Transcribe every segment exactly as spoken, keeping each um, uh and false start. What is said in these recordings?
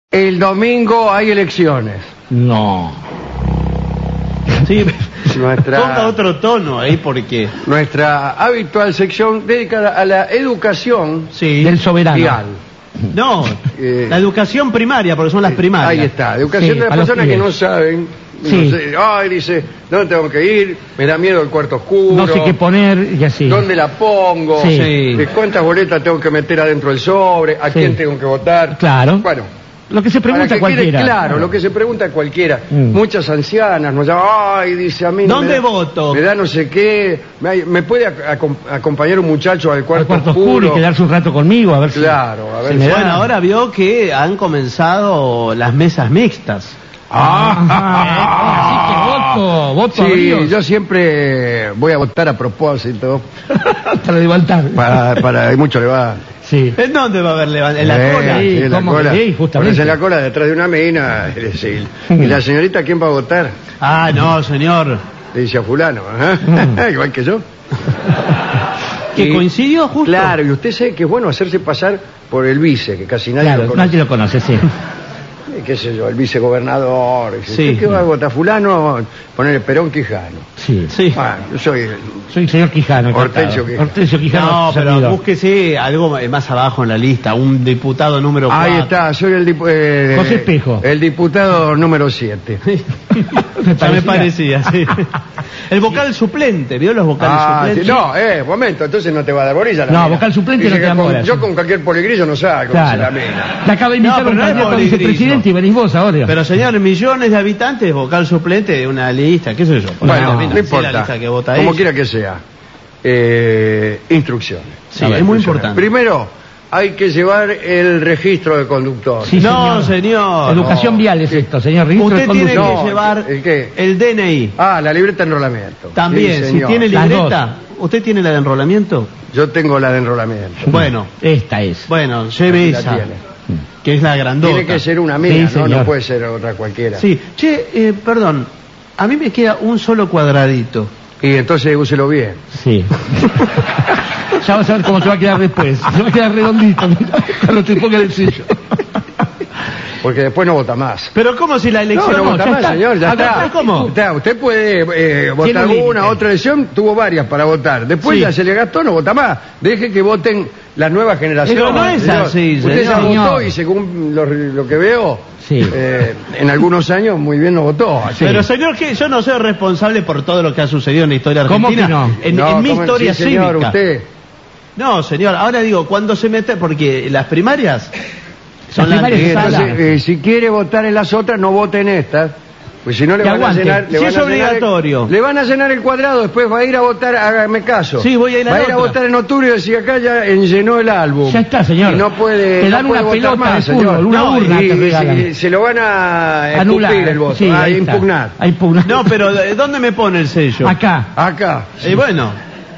El domingo hay elecciones. No. Sí, Nuestra- ponga otro tono ahí porque... Nuestra habitual sección dedicada a la educación Sí. Del soberano. vial. No, Eh, la educación primaria, porque son las primarias. Ahí está, educación Sí, de las a los personas que pibes. no saben. Sí. No sé, ay, dice, ¿dónde tengo que ir? Me da miedo el cuarto oscuro. No sé qué poner y así. ¿Dónde la pongo? Sí. Eh, ¿Cuántas boletas tengo que meter adentro del sobre? ¿A Sí. quién tengo que votar? Claro. Bueno, Lo que se para pregunta que cualquiera. quede claro, lo que se pregunta cualquiera. Mm. Muchas ancianas nos llaman, ay, dice a mí. no ¿Dónde me da- voto? Me da no sé qué. ¿Me, me puede ac- acom- acompañar un muchacho al cuarto, Al cuarto oscuro y quedarse un rato conmigo, a ver si... Claro, a ver se me si- da. Bueno, ahora vio que han comenzado las mesas mixtas. Ah, así que voto, voto a Sí, bríos. yo siempre voy a votar a propósito. Para levantar. Para, para, y mucho le va. Sí. ¿En dónde va a haber levant- En la Eh, cola. Sí, en la ¿cómo cola. que sí? Justamente. Ponerse en la cola detrás de una mina. es decir, ¿y la señorita quién va a votar? Ah, no, señor. Le dice a fulano, ¿eh? Mm. Igual que yo. ¿Que Y- coincidió justo? Claro, y usted sabe que es bueno hacerse pasar por el vice, que casi nadie Claro, lo conoce. nadie lo conoce, sí. Eh, ¿Qué sé yo? El vicegobernador. Dice, Sí. ¿usted qué va a votar? Fulano, ponerle Perón Quijano. Sí. Sí. Bueno, yo soy el- Soy el señor Quijano. encantado. Hortensio Quijano. Hortensio Quijano. No, pero servidor. búsquese algo más abajo en la lista. Un diputado número cuatro. Ahí está, soy el diputado... José Espejo. El diputado número siete. Ya me parecía, sí. El vocal suplente, ¿vio los vocales Ah, sí, suplentes? no, eh, momento, entonces no te va a dar bolilla la No, mina. vocal suplente Dice no te que da con- bola, Yo sí. con cualquier poligrillo no salgo, dice la Claro. mina. Te acaba de invitar No, pero un no es candidato a poligrillo. vicepresidente y venís vos ahora. Pero señor, millones de habitantes, vocal suplente de una lista, qué sé yo. Bueno, Una no, mina, no sí, la importa, lista que vota como ella. quiera que sea. Eh, instrucciones. Sí, A ver, es muy instrucciones. importante. Primero, hay que llevar el registro de conductor. Sí, No, señor. Educación no. vial es esto, señor. Registro Usted de tiene conducción. No, que llevar ¿el qué? el D N I. Ah, la libreta de enrolamiento. También, Sí, si señor. tiene Las libreta. ¿Usted tiene la de enrolamiento? Yo tengo la de enrolamiento. Bueno, Esta es. bueno, lleve Aquí la esa. tiene. Que es la grandota. Tiene que ser una mía, Sí, ¿no? señor. No puede ser otra cualquiera. Sí. Che, eh, perdón. A mí me queda un solo cuadradito. Y entonces úselo bien. Sí. Ya vas a ver cómo te va a quedar después. Se va a quedar redondito. Cuando te ponga el sello. Porque después no vota más. Pero ¿cómo si la No, elección... no no, vota ya más, está. señor, ya Acá, está. ¿cómo? Está, usted puede eh, votar un límite. una, otra elección, tuvo varias para votar. Después Sí. ya se le gastó, no vota más. Deje que voten las nuevas generaciones. Pero no es señor. así, Usted ya señor. votó y según lo, lo que veo, Sí. eh, en algunos años muy bien no votó. Así. Pero señor, que yo no soy responsable por todo lo que ha sucedido en la historia ¿Cómo argentina. que no? En, No, en mi ¿cómo- historia sí, señor, cívica. usted. No, señor, ahora digo, cuando se mete, porque las primarias son Las las primarias Y Sala. entonces, eh, si quiere votar en las otras, no vote en estas. Pues si no le Que van aguante. a llenar, le Sí, van es a llenar el- obligatorio. le van a llenar el cuadrado, después va a ir a votar, hágame caso. Sí, voy a ir a Va la a ir a otra. votar en octubre y decir acá ya llenó el álbum. Ya está, señor. Y no puede, Te no dan puede una votar pelota más, de señor. fútbol, una No, urna y, te y regalan. se, se lo van a Anular. escupir el voto, Sí, a ahí está. impugnar. A impugnar. No, pero ¿de ¿dónde me pone el sello? Acá. Acá. Y bueno,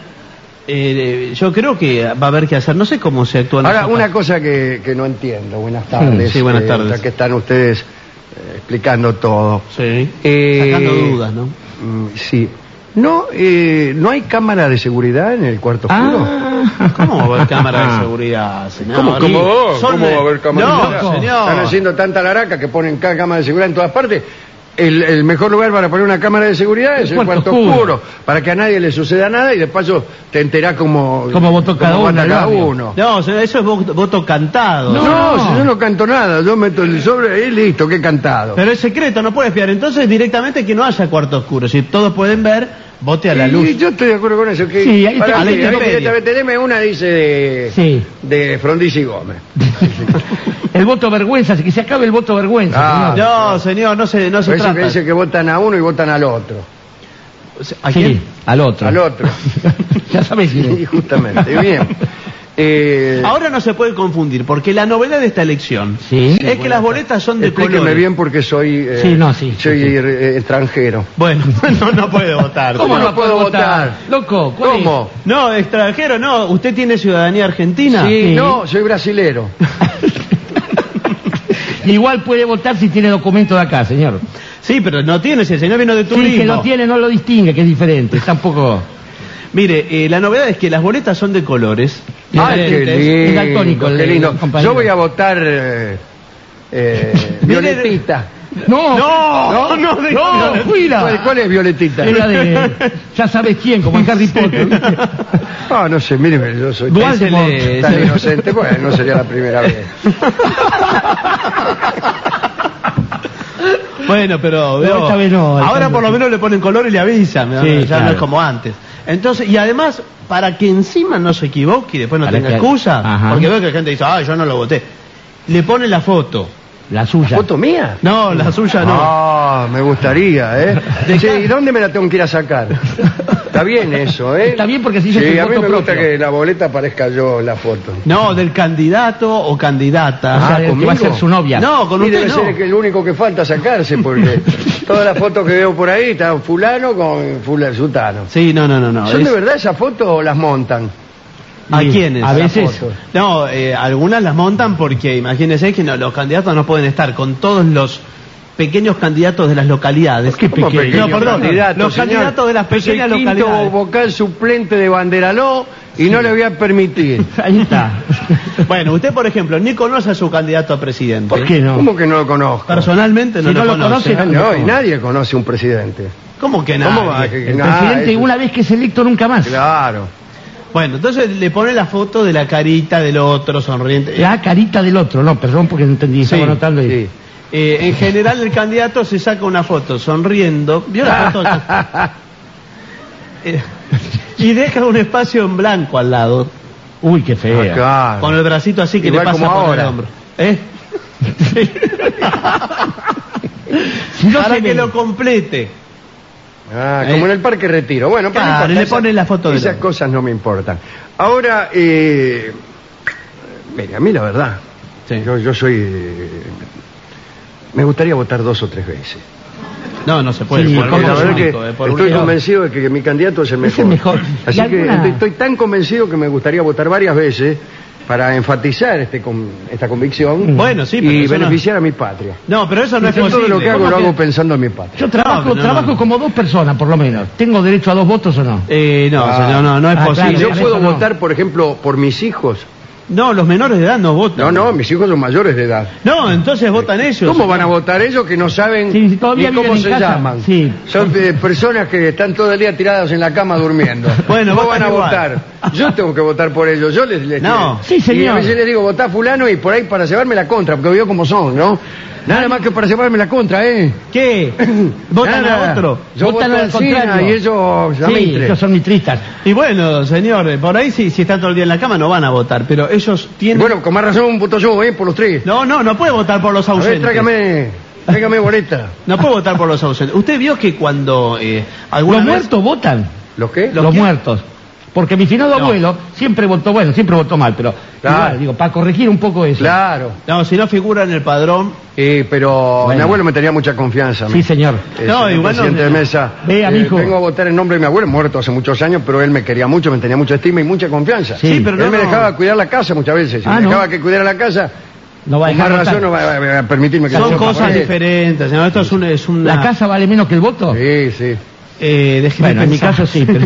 eh, yo creo que va a haber que hacer, no sé cómo se actúa en Ahora, esa una parte. cosa que, que no entiendo. Buenas tardes. Sí, buenas eh, tardes. ya que están ustedes eh, explicando todo. Sí, Eh, sacando dudas, ¿no? Mm, Sí. No, eh, ¿no hay cámara de seguridad en el cuarto oscuro? Ah. ¿Cómo va a haber cámara de seguridad, señor? ¿Cómo, cómo, Sí, son ¿cómo de- va a haber cámara de No, seguridad? señor. Están haciendo tanta laraca que ponen cada cámara de seguridad en todas partes. El, el mejor lugar para poner una cámara de seguridad es el cuarto, oscuro. para que a nadie le suceda nada y de paso te enterás como, Cómo votó cada uno, vota el cada barrio. uno. No, señor, eso es voto, voto cantado. No, No. si yo no canto nada, yo meto el sobre ahí listo, que he cantado. Pero es secreto, no puede espiar. Entonces, directamente que no haya cuarto oscuro. Si todos pueden ver, vote a la Y- luz. y yo estoy de acuerdo con eso. Que Sí, ahí para está, mí, a la intemperie. directamente, deme una, dice, de, Sí. de Frondizi y Gómez. El voto vergüenza, que se acabe el voto vergüenza. Ah. señor. No, señor, no se, no se Parece trata. que dice que votan a uno y votan al otro. ¿A Sí, quién? al otro. Al otro. Ya sabes quién Sí, es. justamente. Bien. Eh, Ahora no se puede confundir, porque la novedad de esta elección Sí. es que las boletas son de explíqueme colores. bien porque soy, eh, Sí, no, sí, soy sí, sí. eh, extranjero. Bueno, no, no puede votar. ¿Cómo no no puedo puedo votar? votar? Loco, ¿cuál es? ¿Cómo? No, extranjero, no. ¿Usted tiene ciudadanía argentina? Sí, Sí. no, soy brasilero. Igual puede votar si tiene documento de acá, señor. Sí, pero no tiene, si el señor vino de turismo. Sí, que lo tiene, no lo distingue, que es diferente. Tampoco. Mire, eh, la novedad es que las boletas son de colores. Ay, qué diferentes. lindo, Es daltónico el- qué lindo. el compañero. Yo voy a votar eh, Eh, Violetita. No, No, no, de- no, fuila. ¿Cuál, cuál es Violetita? Era de, ya sabes quién, como en Harry Potter. ¿viste? Ah, no sé, míreme, yo soy Voldemort. Ese le- tan ese- inocente, bueno, no sería la primera vez. Bueno, pero No, veo- esta vez no, esta ahora vez por no. lo menos le ponen color y le avisan, ¿no? Sí, ya claro. no es como antes. Entonces, y además, para que encima no se equivoque y después no Para tenga que- excusa, Ajá. porque veo que la gente dice, ah, yo no lo voté, le pone la foto. La suya. ¿Foto mía? No, la suya no. Ah, me gustaría, ¿eh? De Sí, ca- ¿y dónde me la tengo que ir a sacar? Está bien eso, ¿eh? Está bien porque así yo Sí, soy a mí voto me gusta propio. que la boleta aparezca yo en la foto. No, del candidato o candidata. O sea, Ah, el que va a ¿conmigo? ser su novia. No, con Y usted debe no. ser que el único que falta sacarse, porque todas las fotos que veo por ahí están fulano con fulano, sutano. Sí, no, no, no, no. ¿Son es- de verdad esas fotos o las montan? ¿A Sí, quiénes? a veces. Las fotos. No, eh, algunas las montan porque imagínense que no, los candidatos no pueden estar con todos los pequeños candidatos de las localidades. ¿Qué ¿Cómo pequeño? pequeño No, perdón, candidato, los señor? candidatos de las Es el pequeñas quinto localidades. vocal suplente de Banderaló y no le voy a permitir. Ahí está. Bueno, usted, por ejemplo, ni conoce a su candidato a presidente. ¿Por qué no? ¿Cómo que no lo conozco? Personalmente no, Si lo, no lo conoce. conoce, No, y nadie conoce un presidente. ¿Cómo que ¿Cómo va? nadie? Que- El Ah, presidente eso- una vez que es electo nunca más. Claro. Bueno, entonces le pone la foto de la carita del otro sonriente. La carita del otro, no, perdón porque no entendí, estaba Sí, anotando ahí. Sí. Eh, en general el candidato se saca una foto sonriendo, ¿vio la foto? Eh, y deja un espacio en blanco al lado, Uy, qué fea. Ah, claro. con el bracito así que Igual le pasa como por ahora. el hombro. ¿Eh? Si no Para se que ve. lo complete. Ah, Eh. como en el Parque Retiro. Bueno, pero no Claro, importa, y le esas- pone la foto del Esas hombre. cosas no me importan. Ahora, eh, mire, a mí la verdad, Sí. yo, yo soy... eh, me gustaría votar dos o tres veces. No, no se puede. Sí, por ¿cómo un la verdad único, que eh, por un estoy único. convencido de que mi candidato es el Es mejor. el mejor. Así ¿Y que alguna- estoy tan convencido que me gustaría votar varias veces para enfatizar este con- esta convicción Bueno, sí, pero y eso no- beneficiar a mi patria. No, pero eso no es Yo todo posible. lo que hago ¿Cómo lo que- hago pensando en mi patria. Yo trabajo, No, no, trabajo no. como dos personas, por lo menos. ¿Tengo derecho a dos votos o no? Eh, no, Ah. señor, no, no es Ah, posible. Y claro, yo eso puedo no. votar, por ejemplo, por mis hijos. No, los menores de edad no votan. No, no, mis hijos son mayores de edad. No, entonces votan ellos. ¿Cómo van a votar ellos que no saben Sí, sí, todavía ni cómo viven se en casa. llaman? Sí. Son eh, personas que están todo el día tiradas en la cama durmiendo. Bueno, ¿Cómo votan van a igual. votar? Yo tengo que votar por ellos. Yo les, les No. Sí, señor. Y a veces les digo, votá fulano y por ahí para llevarme la contra, porque veo cómo son, ¿no? Nada más que para llevarme la contra, ¿eh? ¿Qué? ¿Votan Nada. a otro? Yo Votan voto al al Sina contrario. y ellos a Sí, Mitre. ellos son mitristas. Y bueno, señor, eh, por ahí sí, si están todo el día en la cama no van a votar, pero ellos tienen... Bueno, con más razón voto yo, ¿eh? Por los tres. No, no, no puede votar por los A ver, ausentes. tráigame, tráigame boleta. No puede votar por los ausentes. Usted vio que cuando eh, alguna Los vez- muertos votan. ¿Los qué? ¿Los Los qué? muertos. Porque mi finado No. abuelo siempre votó, bueno, siempre votó mal, pero Claro. igual, digo, para corregir un poco eso. Claro. No, si no figura en el padrón... Eh, pero Bueno. mi abuelo me tenía mucha confianza. a mí. Sí, señor. Eh, No, señor igual no- presidente de mesa. Vea, eh, mijo. vengo a votar en nombre de mi abuelo, muerto hace muchos años, pero él me quería mucho, me tenía mucha estima y mucha confianza. Sí, pero él no, me no. dejaba cuidar la casa muchas veces. Si Ah, me ¿no? dejaba que cuidara la casa, No va a con más dejar votar. razón no va, va- va a permitirme que Son yo cosas vote. diferentes, señor. Esto es, un, es una... ¿La casa vale menos que el voto? Sí, sí. Eh, déjeme Bueno, en mi pensar. caso sí, pero...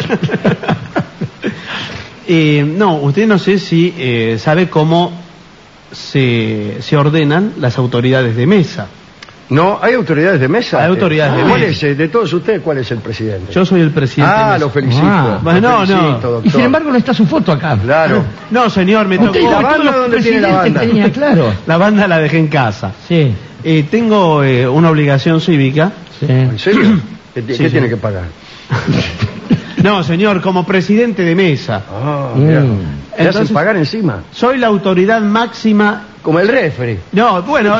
Eh, no, usted no sé si eh, sabe cómo se, se ordenan las autoridades de mesa. No, ¿hay autoridades de mesa? Hay autoridades de ¿Cuál mesa. es, eh, de todos ustedes, cuál es el presidente? Yo soy el presidente. Ah, de lo mesa. felicito. Ah. lo Bueno, no, felicito, no. doctor. Y sin embargo no está su foto acá. Claro. No, señor, me Usted tocó... ¿La dijo que banda todos los dónde tiene la presidentes banda? tenía, claro. La banda la dejé en casa. Sí, Eh, tengo eh, una obligación cívica. sí. ¿En serio? ¿Qué, ti- Sí, qué sí. tiene que pagar? No, señor, como presidente de mesa. Ah, Mm. mira. ¿Te hacen Entonces- pagar encima? Soy la autoridad máxima... Como el refri. No, bueno...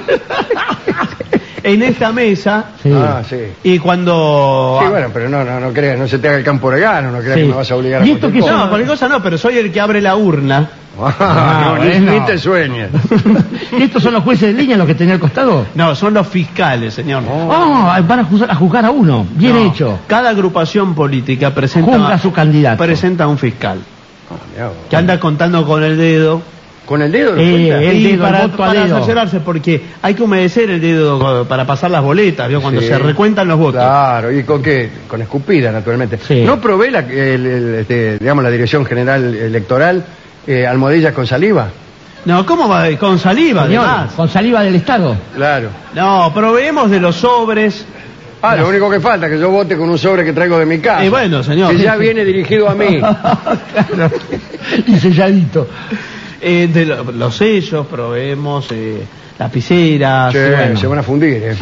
en esta mesa... Sí. Ah, sí. Y cuando... Sí, bueno, pero no, no, no creas, no se te haga el campo regalo, no creas Sí. que me vas a obligar a ¿Y esto cualquier qué cosa. son? No, cualquier cosa no, pero soy el que abre la urna. Ah, no, ni- bueno. ni te sueñes. ¿Y estos son los jueces de línea los que tenía al costado? No, son los fiscales, señor. Oh, van a juzgar, a juzgar a uno. Bien No. hecho. Cada agrupación política presenta, Juzga a su candidato. presenta a un fiscal Ah, mirá vos. que anda contando con el dedo. ¿Con el dedo lo Eh, cuenta? El y dedo, para, el voto a para dedo. cerciorarse, porque hay que humedecer el dedo para pasar las boletas, ¿vio? Cuando Sí. se recuentan los votos. Claro, ¿y con qué? Con escupida, naturalmente. Sí. ¿No probé la, el- el- este, digamos, la Dirección General Electoral eh, almohadillas con saliva? No, ¿cómo va? Con saliva, Señor, además. con saliva del Estado. Claro. No, proveemos de los sobres. Ah, lo único que falta es que yo vote con un sobre que traigo de mi casa. Y bueno, señor. Que ya viene dirigido a mí. Claro. Y selladito. Eh, de lo- los sellos, proveemos eh, lapiceras. Che, y bueno. se van a fundir, ¿eh?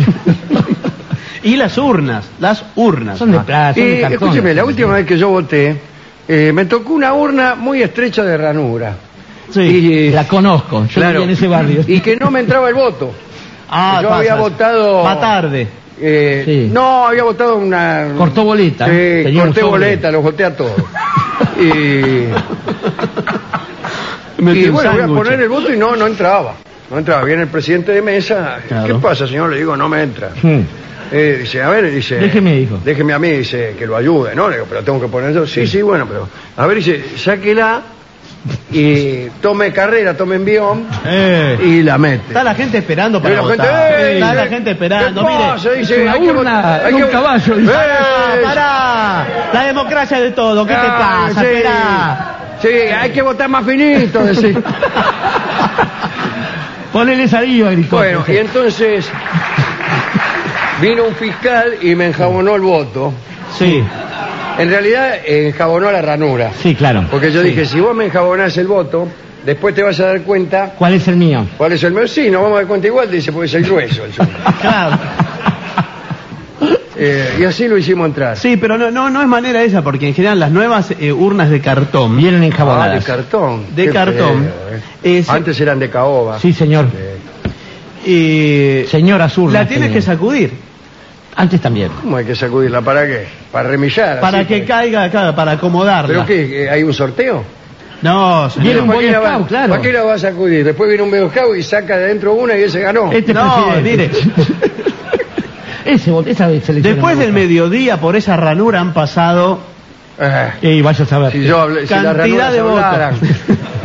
Y las urnas, las urnas. Son de Ah. plata, son de Y cartón. escúcheme, la última vez que yo voté, eh, me tocó una urna muy estrecha de ranura. Sí. Y, La conozco, yo claro, vivía en ese barrio. y que no me entraba el voto. Ah, yo pasa. había votado... Va tarde. Eh, Sí. No, había votado una... Cortó boleta. Sí, Tenía un corté sobre. boleta, los voté a todos. y Metió y un bueno, voy a sándwich. poner el voto y no, no entraba. No entraba. Viene el presidente de mesa. Claro. ¿Qué pasa, señor? Le digo, no me entra. Hmm. Eh, dice, a ver, dice... Déjeme, dijo. Déjeme a mí, dice, que lo ayude, ¿no? Le digo, pero tengo que poner yo. Sí, sí, bueno, pero... A ver, dice, sáquela y tome carrera, tome envión Eh. y la mete. Está la gente esperando Y para la gente, votar. ¡eh! Está la gente esperando. ¿Qué pasa? Mire. Dice, una hay que urna, votar- hay un que- caballo, dice. Pará, ¡Eh! pará. La democracia de todo. ¿Qué te Ah, pasa? sí. Esperá. Sí, hay que votar más finito, decir. Ponele saliva, gritó. Bueno, y entonces vino un fiscal y me enjabonó el voto. Sí. En realidad eh, enjabonó la ranura. Sí, claro. Porque yo dije, si vos me enjabonás el voto, después te vas a dar cuenta ¿Cuál es el mío? cuál es el mío. Sí, nos vamos a dar cuenta igual, dice, porque es el grueso. El suyo. Claro. Eh, y así lo hicimos entrar. Sí, pero no, no, no es manera esa, porque en general las nuevas eh, urnas de cartón. Vienen Ah, enjabonadas. de cartón. De Qué cartón. feo, eh. Eh, sí. Antes eran de caoba. Sí, señor. Eh, Eh, Señora Zurda. la tienes que sacudir. Antes también. ¿Cómo hay que sacudirla? ¿Para qué? Para remillar. Para así, que para- caiga acá, para acomodarla. ¿Pero qué? ¿Hay un sorteo? No, Viene señor. un ¿Para qué Boy la va- Scout, claro. ¿Para qué la va a sacudir? Después viene un Boy Scout y saca de adentro una y ese ganó. Este No, presidente. mire. Ese, vot- esa selección. Después me del gusta. mediodía por esa ranura han pasado Eh, Y vaya a saber. si yo hablé, si las cantidad ranuras de hablaran. votos.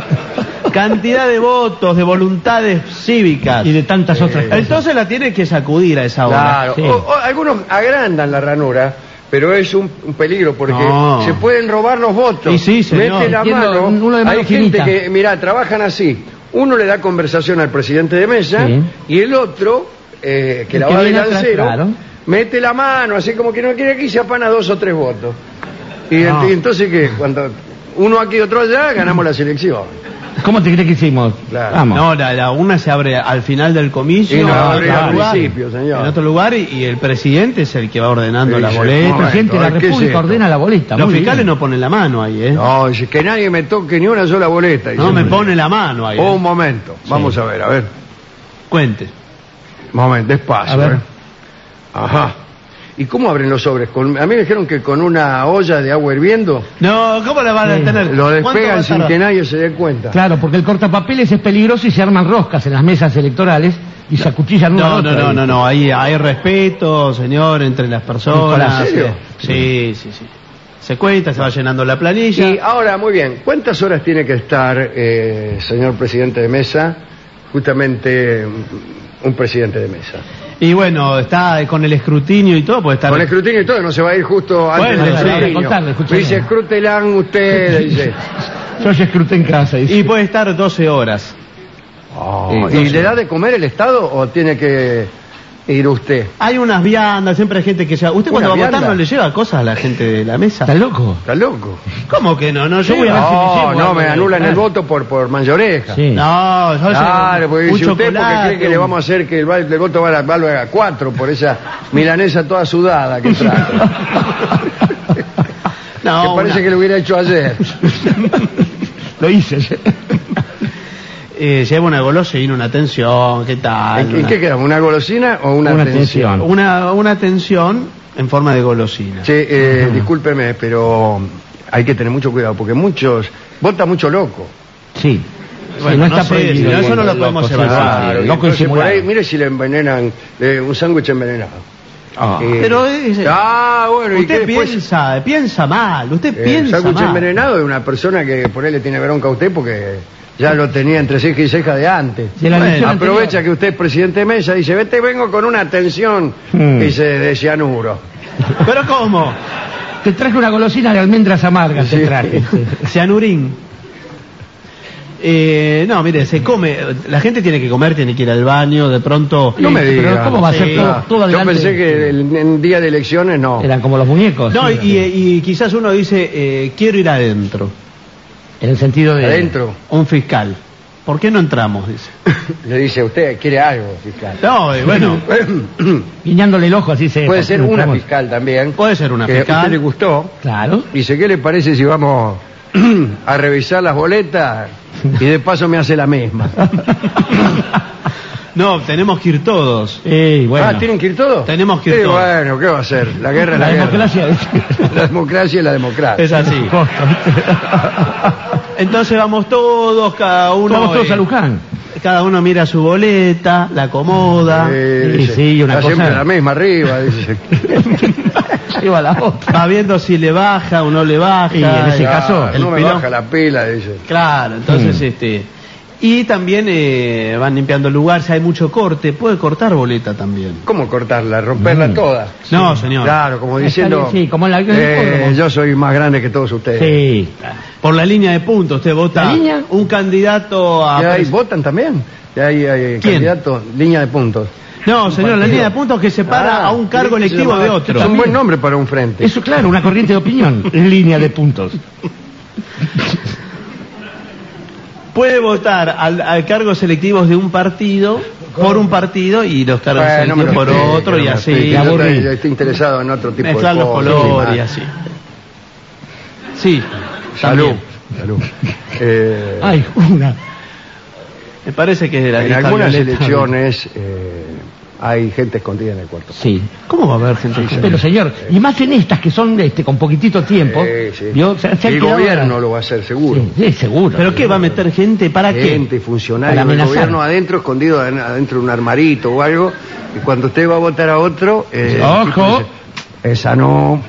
Cantidad de votos, de voluntades cívicas. Y de tantas otras cosas. Entonces la tienes que sacudir a esa hora. Claro. Sí. O- o algunos agrandan la ranura, pero es un, un peligro porque No. se pueden robar los votos. Y sí, señor. Mete la Entiendo, mano. uno de mano Hay gente finita. que, mira, trabajan así. Uno le da conversación al presidente de mesa Sí. y el otro, eh, que El la que va de viene atrás, lancero, claro. mete la mano, así como que no quiere aquí, se apana dos o tres votos. Y, No. ent- y entonces, ¿qué? Cuando uno aquí y otro allá, ganamos la selección. ¿Cómo te crees que hicimos? Claro. Vamos. No, la, la urna se abre al final del comicio. Y no, en abre otro al lugar, principio, señor. En otro lugar y, y el presidente es el que va ordenando Sí, la sí, boleta. El momento, presidente de la a ver, ¿qué es República esto? ordena la boleta. Los muy fiscales bien. no ponen la mano ahí, ¿eh? No, dice que nadie me toque ni una sola boleta. dice. No me pone la mano ahí. Oh, ¿eh? un momento. Vamos a ver, a ver. Cuente. Un momento, despacio. A ver. ¿eh? Ajá. ¿Y cómo abren los sobres? Con- a mí me dijeron que con una olla de agua hirviendo No, ¿cómo la van a Sí. tener? lo ¿Cuánto va despegan a sin tardar? que nadie se dé cuenta. Claro, porque el cortapapeles es peligroso y se arman roscas en las mesas electorales y se acuchillan una a No, otra. no, no, no, no, ahí hay respeto, señor, entre las personas. ¿En serio? Sí, sí, sí. Se cuenta, se va llenando la planilla. Y ahora, muy bien, ¿cuántas horas tiene que estar, eh, señor presidente de mesa, justamente mm, un presidente de mesa? Y bueno, está con el escrutinio y todo, puede estar. Con escrutinio y todo, no se va a ir justo antes Bueno, del claro, escrutinio. contarle, escúchame. Dice, escrútelan ustedes, dice. Yo ya escruté en casa. dice. Y puede estar doce horas. Oh, ¿y le da de comer el Estado o tiene que ir usted? Hay unas viandas, siempre hay gente que lleva. ¿Usted ¿Una cuando va a votar vianda? no le lleva cosas a la gente de la mesa? ¿Estás loco? ¿Está loco? ¿Cómo que no? No, Yo voy a ver si me No, llevo no, algo me de- anulan el claro. voto por, por manchoreja. Sí. No, yo Claro, llevo porque un dice usted porque chocolate, cree que le un- vamos a hacer que el, val- el voto valga, valga cuatro por esa milanesa toda sudada que trae. No, que parece una- que lo hubiera hecho ayer. Lo hice. eh, lleva una golosina, una atención, ¿qué tal? ¿En, en Una- qué quedamos? ¿Una golosina o una, Una atención? atención. Una, una atención en forma de golosina. Che, eh, discúlpeme, pero hay que tener mucho cuidado porque muchos vota mucho loco. Sí. Bueno, Sí, no no está sé, prohibido. si no, eso no lo Loco, podemos sí, evaluar. sí, sí. Claro, y Loco entonces por insimulado. ahí, mire si le envenenan eh, un sándwich envenenado. Ah. Eh, Pero es- ah, bueno, ¿y qué usted después? piensa, piensa mal, usted Eh, piensa sándwich mal. envenenado de una persona que por ahí le tiene bronca a usted porque ya lo tenía entre ceja y ceja de antes. De la Bueno, elección Aprovecha anterior. que usted es presidente de mesa y dice, vete, vengo con una atención, Hmm. dice, de cianuro. ¿Pero cómo? Te traje una golosina de almendras amargas, Sí. te traje. Cianurín. Eh, no, mire, se come, la gente tiene que comer, tiene que ir al baño, de pronto... No me diga. Pero ¿cómo va a ser Sí. todo, todo Yo adelante? pensé que el- en día de elecciones no. Eran como los muñecos. No, Sí. y, y quizás uno dice, eh, quiero ir adentro, En el sentido de... Adentro. un fiscal. ¿Por qué no entramos? Dice. Le dice, usted quiere algo, fiscal. No, eh, bueno, Guiñándole el ojo, así se... Puede ser una entramos. fiscal también. puede ser una Que a usted fiscal. le gustó. Claro. Dice, ¿qué le parece si vamos a revisar las boletas y de paso me hace la misma? No, tenemos que ir todos. Eh, bueno. Ah, ¿tienen que ir todos? Tenemos que ir Sí, todos. bueno, ¿qué va a hacer? La guerra es la, La guerra. democracia es... La democracia es la democracia. Es así. Entonces vamos todos, cada uno... Vamos todos eh, a Luján. Cada uno mira su boleta, la acomoda, Eh, Sí, dice, sí, una está cosa- siempre la misma arriba, dice. Lleva la otra. va viendo si le baja o no le baja. Y en ese eh, caso, el no me pilón- baja la pila, dice. Claro, entonces Mm. este... Y también eh, van limpiando el lugar, si hay mucho corte, puede cortar boleta también. ¿Cómo cortarla? ¿Romperla Mm. toda? No, señor. Claro, como Está diciendo, bien, sí, como en la- en el eh, hipódromo. yo soy más grande que todos ustedes. Sí. Por la línea de puntos, usted vota ¿La línea? un candidato a... ¿Y ahí pres- votan también? ¿Y hay, hay ¿Quién? candidatos? Línea de puntos. No, señor, la partido. línea de puntos que separa Ah, a un cargo ¿qué se electivo llama? de otro. Es un buen nombre para un frente. Eso, claro, una corriente de opinión. Línea de puntos. Puede votar al, al cargos selectivos de un partido por un partido y los cargos Bueno, no me selectivos lo por explique, otro no y me lo así. explique. La Yo aburrí. estoy, estoy interesado en otro tipo Mezclar de los cosas. colores y más. así. Sí. Salud. también. Salud. Eh, Ay, una. Me parece que es de la en lista algunas violeta. elecciones eh, hay gente escondida en el cuarto. Sí. ¿Cómo va a haber gente? Sí, Pero señor, y más en estas que son este con poquitito tiempo. Sí, sí. ¿vio? Se- se han El quedado- gobierno lo va a hacer seguro. Sí, sí, seguro. ¿Pero qué va a meter gente? ¿Para qué? Gente, funcionarios Para del amenazar. gobierno adentro, escondido en- adentro de un armarito o algo, y cuando usted va a votar a otro, eh, Ojo. el tipo dice, esa no.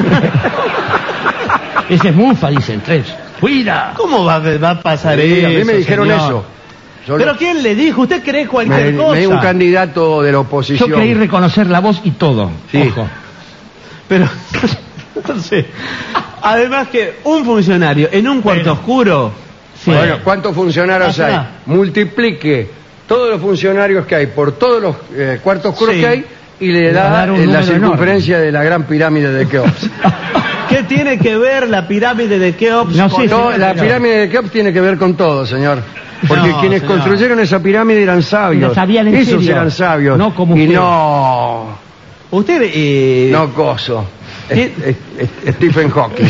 Ese es mufa, dicen tres. Cuida. ¿Cómo va, a- va a pasar Sí, eso? a mí me dijeron señor? eso. Yo ¿Pero lo- quién le dijo? ¿Usted cree me, cualquier cosa? me dio un candidato de la oposición. Yo creí reconocer la voz y todo. Sí. Ojo. Pero, entonces, además que un funcionario en un cuarto oscuro... Sí. Bueno, ¿cuántos funcionarios Ajá. hay? Multiplique todos los funcionarios que hay por todos los eh, cuartos oscuros Sí. que hay y le Le va a da dar un eh, la número circunferencia de la gran pirámide de Keops. ¿Qué tiene que ver la pirámide de Keops No con- sé, No, señor, la pero- pirámide de Keops tiene que ver con todo, señor. Porque No, quienes señor. construyeron esa pirámide eran sabios. La sabían en Esos serio. eran sabios. No como y usted. no, Usted... eh, no coso. ¿Qué? Es- es- es Stephen Hawking.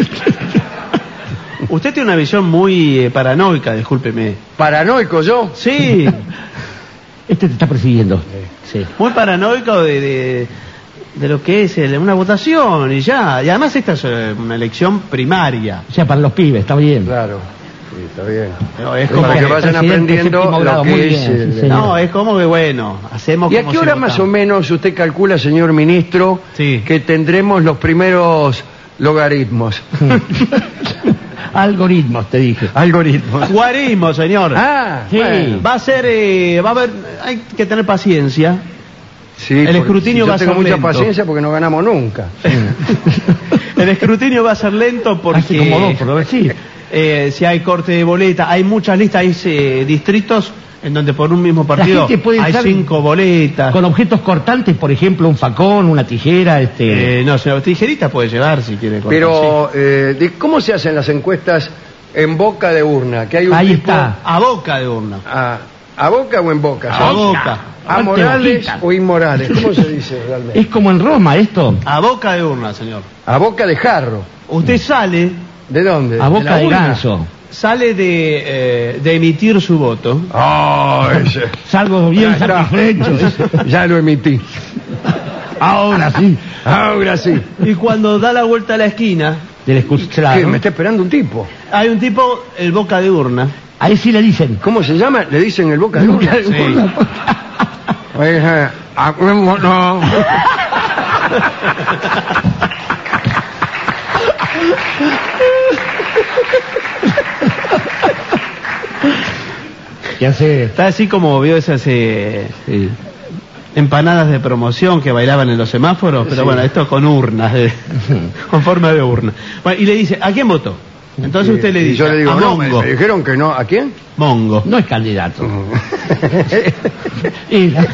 Usted tiene una visión muy eh, paranoica, discúlpeme. ¿Paranoico yo? Sí, Este te está persiguiendo. Sí. muy paranoico de, de, de lo que es el- una votación y ya. Y además esta es eh, una elección primaria. O sea, para los pibes, está bien. Claro. Sí, está bien. No, es Para como que que vayan presidente aprendiendo séptimo lo grado, que muy es bien, el- sí, señor. No, es como que bueno, hacemos ¿Y a como qué si hora más o votamos. menos usted calcula, señor ministro, Sí. que tendremos los primeros logaritmos? Algoritmos, te dije. Algoritmos. Guarismo, señor. Ah, Sí. bueno. Va a ser, eh, va a haber, hay que tener paciencia. Sí, El porque escrutinio yo va a tengo ser mucha lento. paciencia porque no ganamos nunca. El escrutinio va a ser lento porque Hace como dos, por lo menos, sí. eh, si hay corte de boleta, hay muchas listas, hay eh, distritos en donde por un mismo partido gente puede hay estar cinco boletas. Con objetos cortantes, por ejemplo, un facón, una tijera, este... Eh, no, señor, tijerita puede llevar si quiere cortar, Pero, eh, ¿de ¿cómo se hacen las encuestas en boca de urna? Que hay un Ahí tipo está. sí. A boca de urna. A, ¿a boca o en boca? A boca. ¿A Ante morales hojita. o inmorales? ¿Cómo se dice realmente? Es como en Roma esto. A boca de urna, señor. A boca de jarro. Usted sale, ¿De dónde? A boca la de urna. ganso. sale de, eh, de emitir su voto. Oh, ese. Salgo bien Ya, ya. satisfecho. Ya lo emití. Ahora sí. Ahora sí. Y cuando da la vuelta a la esquina, Del escu- ¿Qué? claro. Me está esperando un tipo. hay un tipo, el boca de urna. Ahí sí le dicen. ¿Cómo se llama? Le dicen el boca de urna. Sí. Oiga, ah, no, no. ¿Qué hace? Está así como vio esas eh, Sí. empanadas de promoción que bailaban en los semáforos, pero Sí. bueno, esto con urnas, de- con forma de urna. Bueno, y le dice, ¿a quién votó? Entonces usted le Y dice yo le digo, a no, me, Mongo. me dijeron que no. ¿A quién? Mongo. No es candidato. Y la-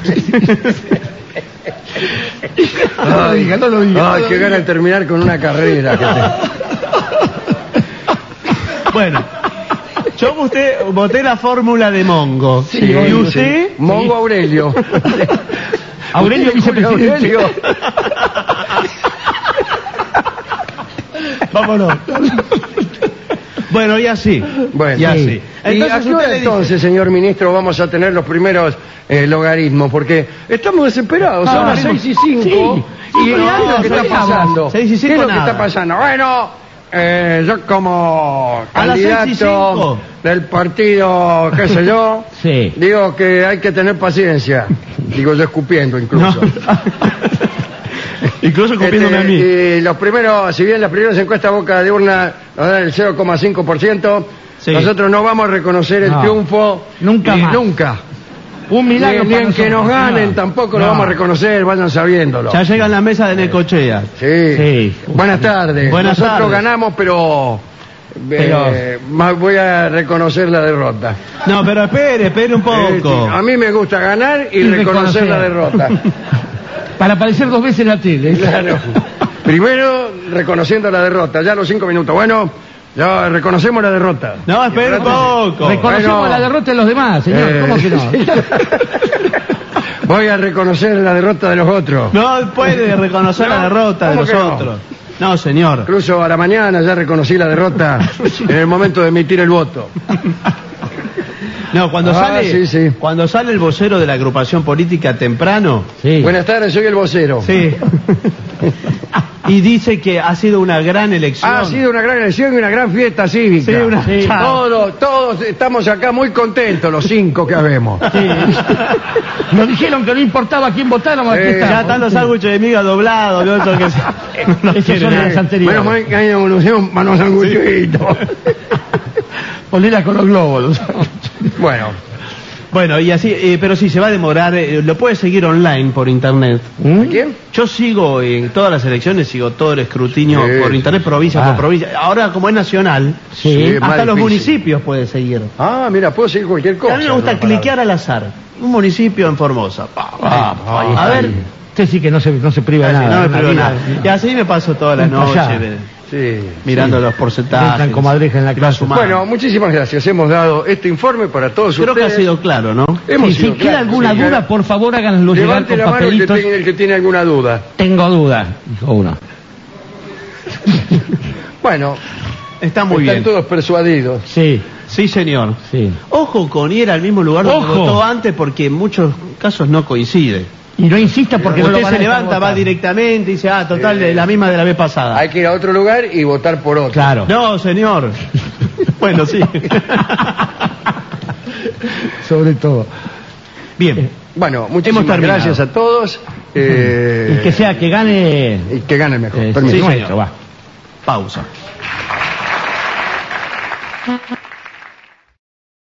No lo diga, no lo diga. Ay, qué gana de terminar con una carrera. que te- Bueno, yo usted, voté la fórmula de Mongo. Sí, ¿Y sí. usted? Mongo Aurelio. Aurelio Julio vicepresidente. Aurelio. Vámonos. Bueno, y así. Bueno, y así. ¿Y a qué hora usted le dice- entonces, señor ministro, vamos a tener los primeros eh, logaritmos? Porque estamos desesperados, son Ah, las sí. seis y cinco. Sí. ¿Y Sí, qué es no, lo que está sabíamos. pasando? Seis y cinco ¿Qué es lo que nada. está pasando? Bueno, eh, yo como A las seis y candidato cinco. del partido, qué sé yo, Sí. digo que hay que tener paciencia. Digo yo escupiendo incluso. Incluso copiándome Este, a mí. Y los primeros, si bien las primeras encuestas boca de urna nos dan el cero coma cinco por ciento, Sí. nosotros no vamos a reconocer el No. triunfo Nunca ni- más. nunca. Un Ni, milagro ni para en que nosotros, nos ganen no. tampoco lo No. vamos a reconocer, vayan sabiéndolo. Ya llega en la mesa de Necochea. Sí. Sí. Buenas tardes. Buenas Nosotros tardes. ganamos, pero, eh, más voy a reconocer la derrota. No, pero espere, espere un poco. Eh, a mí me gusta ganar y, Y reconocer reconocer. la derrota. Para aparecer dos veces en la tele. Claro. Primero reconociendo la derrota, ya a los cinco minutos. Bueno, ya reconocemos la derrota. No, espere un poco. Reconocemos Bueno. la derrota de los demás, señor. Eh, ¿Cómo que no? Voy a reconocer la derrota de los otros. No puede reconocer No, la derrota de ¿cómo que no? nosotros. No, señor. Incluso a la mañana ya reconocí la derrota en el momento de emitir el voto. No, cuando Ah, sale, sí, sí. cuando sale el vocero de la agrupación política temprano, Sí. Buenas tardes, soy el vocero. sí, y dice que ha sido una gran elección. Ha sido una gran elección y una gran fiesta cívica. Sí, una- Sí. Chao. Todos, todos estamos acá muy contentos, los cinco que habemos. Nos dijeron que no importaba quién votáramos. Aquí Eh, estamos. Ya están los sándwiches de miga doblados, ¿no? Eso que se- no Esos quiere son nada. las anteriores. Menos mal que hay evolución para los sanguchitos. Ponela con los globos. Bueno, Bueno, y así, eh, pero sí, se va a demorar, eh, lo puede seguir online por internet. ¿Mm? ¿a quién? Yo sigo en todas las elecciones, sigo todo el escrutinio Sí. por internet, provincia Ah. por provincia. Ahora, como es nacional, Sí. Sí. Es más hasta los difícil. municipios puede seguir. Ah, mira, puedo seguir cualquier cosa. a mí me gusta ¿no? cliquear al azar. Un municipio en Formosa. Pa, pa, pa. ahí a está. ver, Usted sí que no se, no se priva de casi nada. no me Una privo vida- nada. Y así me paso toda la Nunca noche ya. ve- Sí. mirando los porcentajes. Entran comadreja en la y clase. va sumando. Bueno, muchísimas gracias. Hemos dado este informe para todos Creo que ha ustedes. sido claro, ¿no? Hemos Si, si sido queda claros, alguna sí, duda, claro. por favor háganoslo llegar Levante con la mano el que, papelitos. tiene, el que tiene alguna duda. Tengo duda, dijo uno. Bueno, Está muy están bien. todos persuadidos. Sí, Sí, señor. sí. Ojo con ir al mismo lugar donde Ojo. votó antes porque en muchos casos no coincide. Y no insista porque no Usted lo van se a estar levanta, va votando. directamente y dice, ah, total, Eh. la misma de la vez pasada. Hay que ir a otro lugar y votar por otro. Claro. No, señor. Bueno, sí. Sobre todo. Bien. Bueno, muchísimas terminado. gracias a todos. eh, Y que sea que gane. y que gane el mejor. eh, Permiso. sí, nuestro, señor. va. Pausa.